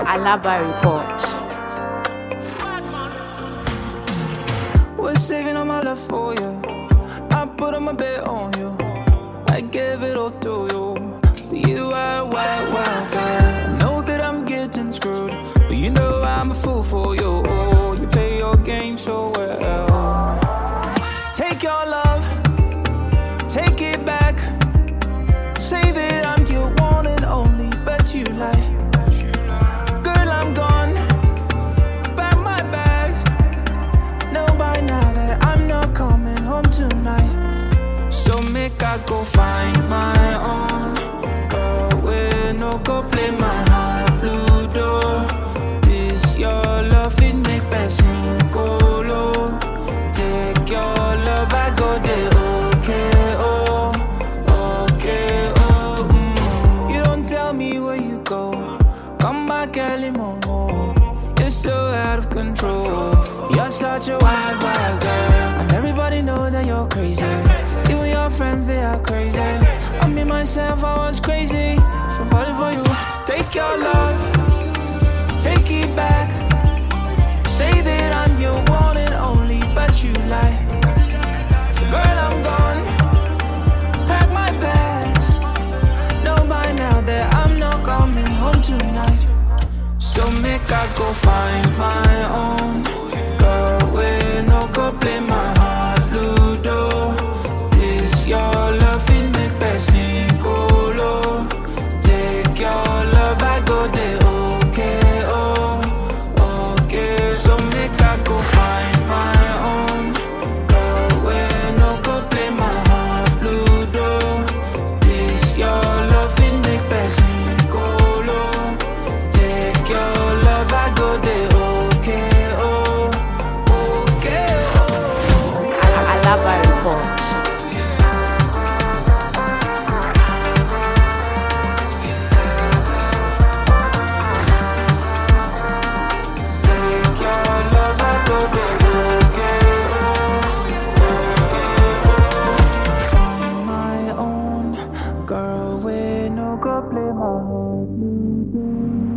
Alaba Report. Was saving all my love for you. I put on my bet on you. I gave it all to you. You are a wild, wild girl. I know that I'm getting screwed, but you know I'm a fool for you. You play your game so well. Take your love, take it back. Say that I'm your one and only, but you lie. Girl, I'm gone. Pack my bags. Know by now that I'm not coming home tonight. So make I go find my own girl. Where no go play my heart blue door. This your love, it make passing go low. Take your love, I go there. Okay, oh, okay, oh. You don't tell me where you go. Come back early, Momo. You're so out of control. You're such a wild, wild girl, and everybody knows that you're crazy. Even your friends, they are crazy. I mean myself, I was crazy for falling for you. Take your love, take it back. Say that I'm your one and only, but you lie. So girl, I'm gone. Pack my bags. Know by now that I'm not coming home tonight. So make I go find my own girl. Where no go play my heart blue door. This your love, it make passing go low. Take your love, I go there. Okay, oh, okay. So make I go find my own girl. Where no go play my heart blue door. This your love, it make passing go low. Take your love, I go there. Okay, oh, okay, oh. Alaba Report. Take your love, I go there. Okay, oh, okay, oh. Find my own girl, where no go play my heart blue.